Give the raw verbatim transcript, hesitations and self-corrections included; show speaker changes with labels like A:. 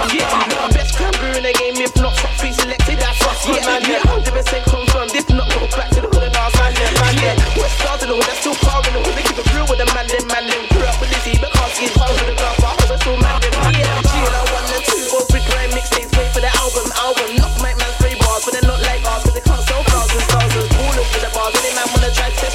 A: Yeah, not best cranberry in the game. If not, top three selected, that's us. Yeah, man, yeah, one hundred percent confirmed. If not, go back to the hood and ask man, them, man, yeah. West stars in the hood, that's still far in the hood. They keep it real with the man, them, man, them. Grew up with Lizzie, but can't see his house with the glass. I hope it's still man, them, yeah. G and I one and two, both big grand mixtapes. Wait for the album, album. Knock my man's three bars, but they're not like ours, cause they can't sell thousands, thousands. Ballers with the bars, any man wanna try to